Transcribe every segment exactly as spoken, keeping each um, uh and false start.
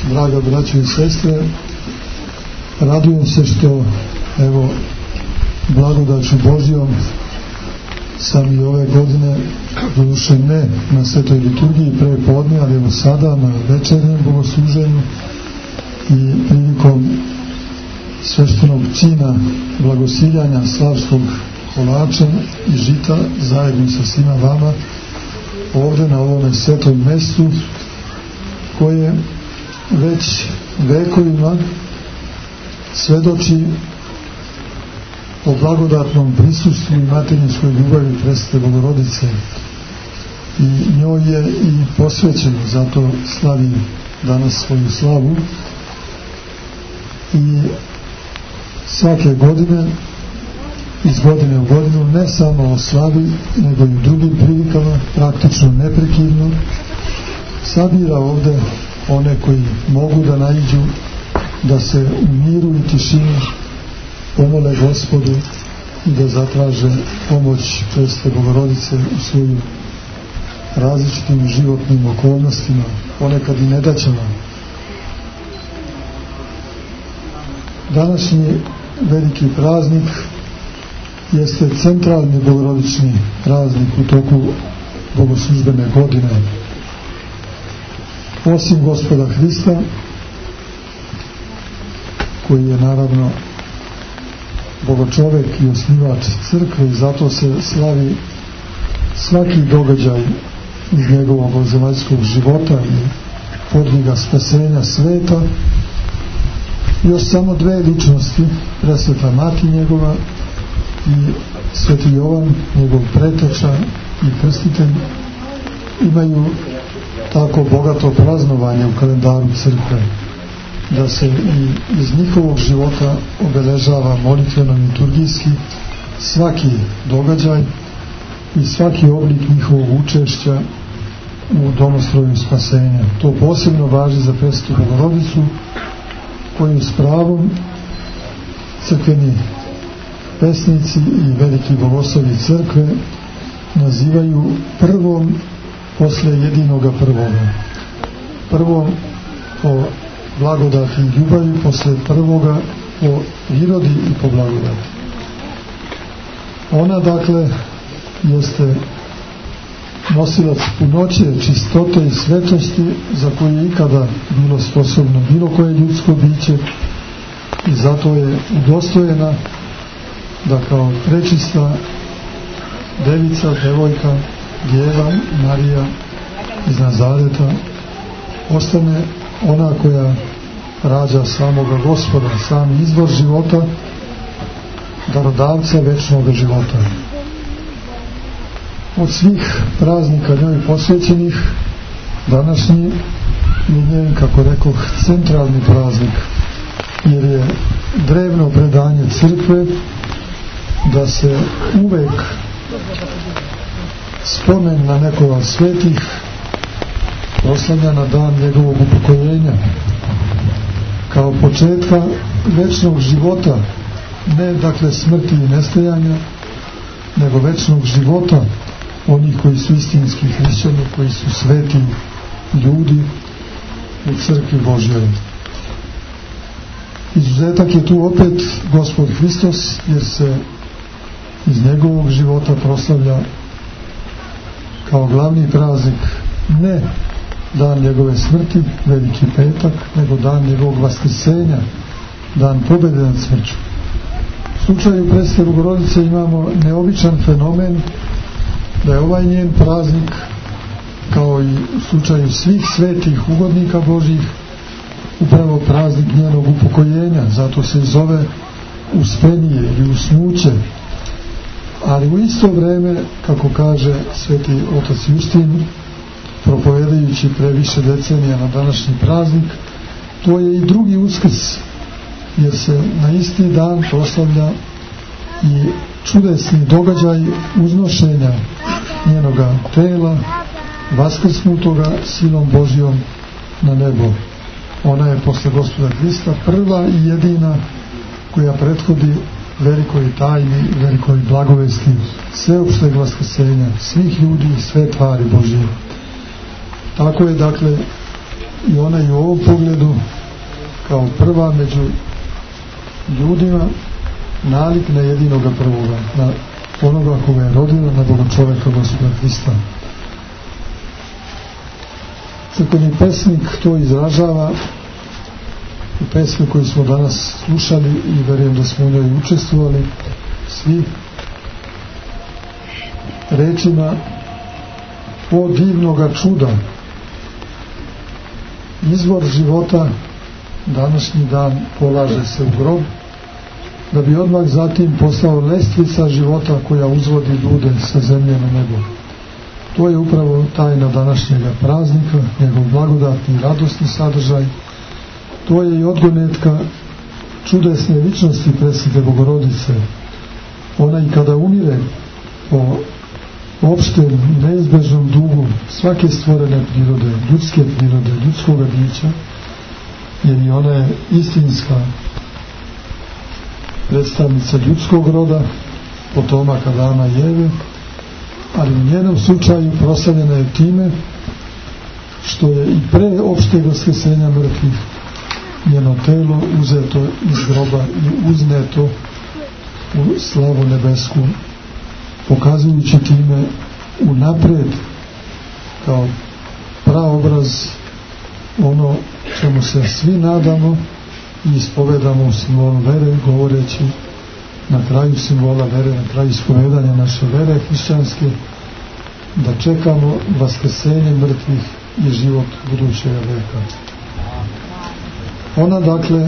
draga braćo i sestre, radujem se što, evo, blagodaću Božjom sam i ove godine, doduše ne na svetoj liturgiji pre podne, ali evo sada na večernjem bogosluženju i prilikom sveštenog čina blagosiljanja slavskog kolača i žita zajedno sa svima vama ovdje na ovome svetom mestu koje već vekovima svedoči o blagodatnom prisustvu i materinskoj ljubavi Presvete Bogorodice, i njoj je i posvećeno, zato slavi danas svoju slavu. I svake godine, iz godine u godinu, ne samo o slavi, nego i u drugim prilikama, praktično neprekidno sabira ovde one koji mogu da naiđu, da se u miru i tišini pomole Gospodu i da zatraže pomoć Presvete Bogorodice u svojim različitim životnim okolnostima, ponekad i nedaćama. Današnji veliki praznik jeste centralni bogorodični praznik u toku bogoslužbene godine. Osim Gospoda Hrista, koji je naravno bogočovek i osnivač crkve, i zato se slavi svaki događaj iz njegovog ovzemaljskog života i podviga spasenja sveta, još samo dve ličnosti, Presveta Mati njegova i Sveti Jovan, njegov preteča i krstitelj, imaju tako bogato praznovanje u kalendaru crkve, da se i iz njihovog života obeležava molitveno liturgijski svaki događaj i svaki oblik njihovog učešća u domostroju spasenja. To posebno važi za Presvetu Bogorodicu, koju s pravom crkveni pesnici i veliki bogoslovi crkve nazivaju prvom posle jedinoga prvoga. Prvom po blagodati i ljubavi, posle prvoga po prirodi i po blagodati. Ona, dakle, jeste nosilac punoće, čistote i svetosti za koju je ikada bilo sposobno bilo koje ljudsko biće, i zato je udostojena da kao prečista devica, devojka, Djeva Marija iz Nazareta ostane ona koja rađa samoga Gospoda, sam izvor života, darodavca večnog života. Od svih praznika njoj posvećenih, današnji je njen, kako rekoh, centralni praznik, jer je drevno predanje crkve da se uvek spomen na nekoga od svetih proslavlja na dan njegovog upokojenja, kao početka večnog života, ne dakle smrti i nestajanja, nego večnog života onih koji su istinski hrišćani, koji su sveti ljudi u crkvi Božjoj. Izuzetak je tu opet Gospod Hristos, jer se iz njegovog života proslavlja kao glavni praznik ne dan njegove smrti, veliki petak, nego dan njegovog vaskrsenja, dan pobjede nad smrću. U slučaju Presvete Bogorodice imamo neobičan fenomen da je ovaj njen praznik, kao i u slučaju svih svetih ugodnika Božjih, upravo praznik njenog upokojenja, zato se zove uspenije ili usnuće. Ali u isto vreme, kako kaže sveti otac Justin, propovedajući pre više decenija na današnji praznik, to je i drugi uskrs, jer se na isti dan proslavlja i čudesni događaj uznošenja njenoga tela, vaskrsnutoga silom Božjom na nebo. Ona je posle Gospoda Hrista prva i jedina koja prethodi velikoj tajni, velikoj blagovesti sveopšteg vaskrsenja svih ljudi i sve tvari Božje. Tako je, dakle, i ona je u ovom pogledu kao prva među ljudima nalik na jedinoga prvoga, na onoga koga je rodila, na Boga čoveka Gospoda Hrista. Crkveni pesnik to izražava u pesmi koju smo danas slušali i verujem da smo u njoj učestvovali svi, rečima: o divnoga čuda, izvor života današnji dan polaže se u grob, da bi odmah zatim postao lestvica života koja uzvodi ljude sa zemlje na nebo. To je upravo tajna današnjega praznika, njegov blagodatni i radosni sadržaj. To je i odgonetka čudesne ličnosti presvete Bogorodice. Ona i kada umire po opštem neizbežnom dugu svake stvorene prirode, ljudske prirode, ljudskoga bića, jer i ona je istinska predstavnica ljudskog roda, potomaka Adama i Eve, ali u njenom slučaju proslavljena je time što je i pre opšteg vaskrsenja mrtvih njeno telo uzeto iz groba i uzneto u slavu nebesku, pokazujući time unapred kao praobraz ono čemu se svi nadamo i ispovedamo u simbolu vere, govoreći na kraju simbola vere, na kraju ispovedanja naše vere hrišćanske, da čekamo vaskrsenje mrtvih i život budućeg veka. Ona dakle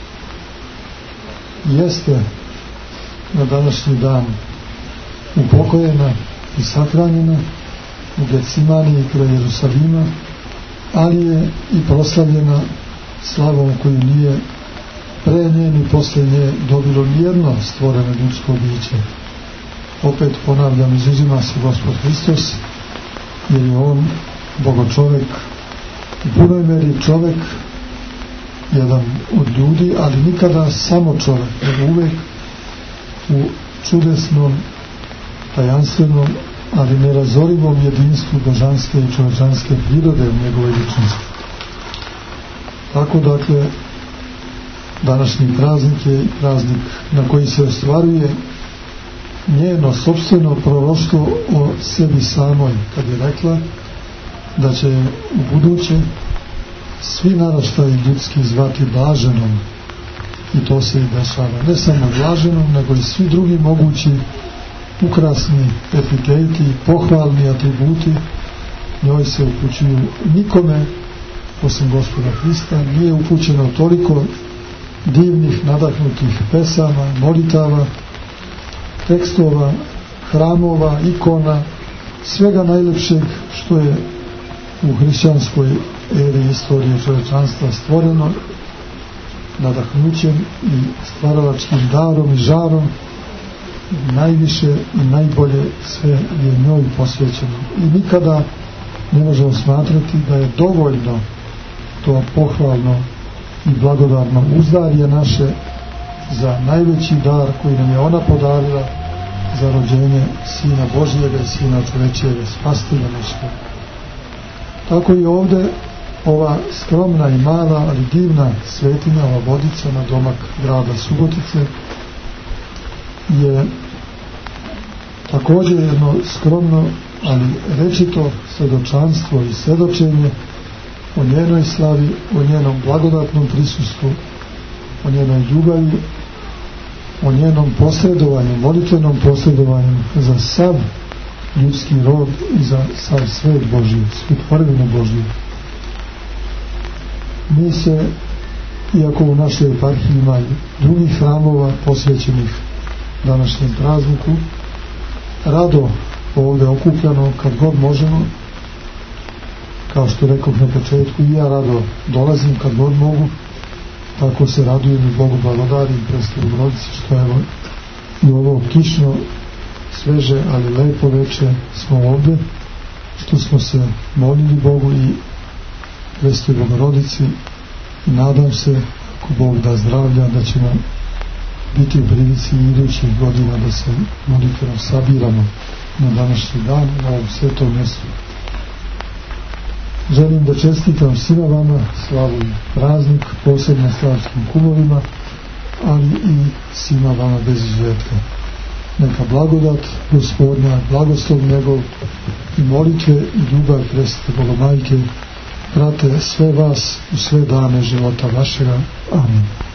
jeste na današnji dan upokojena i sahranjena u Getsemaniji kraj Jerusalima, ali je i proslavljena slavom koju nije pre nje ni posle nje dobilo nijedno stvoreno ljudsko biće. Opet ponavljam, izuzima se Gospod Hristos, jer je on bogočovek, u punoj meri čovek, jedan od ljudi, ali nikada samo čovek, nego uvek u čudesnom, tajanstvenom, ali nerazorivom jedinstvu božanske i čovečanske prirode u njegovoj ličnosti. Tako dakle, današnji praznik je praznik na koji se ostvaruje njeno sopstveno proroštvo o sebi samoj, kad je rekla da će u buduće svi naraštaji ljudski zvati blaženom, i to se i dešava. Ne samo blaženom, nego i svi drugi mogući ukrasni epiteti, pohvalni atributi njoj se upućuju. Nikome osim Gospoda Hrista nije upućeno toliko divnih, nadahnutih pesama, molitava, tekstova, hramova, ikona, svega najlepšeg što je u hrišćanskoj eri istorije čovečanstva stvoreno, nadahnućem i stvaralačkim darom i žarom. Najviše i najbolje sve je njoj posvećeno i nikada ne možemo smatrati da je dovoljno to pohvalno i blagodarno uzdarje naše za najveći dar koji nam je ona podarila, za rođenje Sina Božijega i Sina čovečijega, spasitelja našega. Tako i ovde ova skromna i mala, ali divna svetinja, ova vodica na domak grada Subotice, je također jedno skromno, ali rečito svedočanstvo i svedočenje o njenoj slavi, o njenom blagodatnom prisustvu, o njenoj ljubavi, o njenom posredovanju, molitvenom posredovanju za sav ljudski rod i za sav svet Božji, svu tvorevinu Božju. Mi se, iako u našoj eparhiji ima drugih hramova posvećenih današnjem prazniku, rado ovdje okupljano kad god možemo, kao što rekao na početku, i ja rado dolazim kad god mogu, tako se radujem i Bogu blagodarim Presvetoj Bogorodici što evo i ovo kišno, sveže, ali lepo veče smo ovdje, što smo se molili Bogu i Presvetoj Bogorodici, i nadam se, ako Bog da zdravlja, da ćemo biti u prilici idućih godina da se molitveno sabiramo na današnji dan na ovom svetom mjestu. želim da čestitam svima vama slavu i praznik, posebno slavskim kumovima, ali i svima vama bez izuzetka. Neka blagodat Gospodnja, blagoslov njegov i molitve i ljubav presvete Bogomajke prate sve vas u sve dane života vašega. Amin.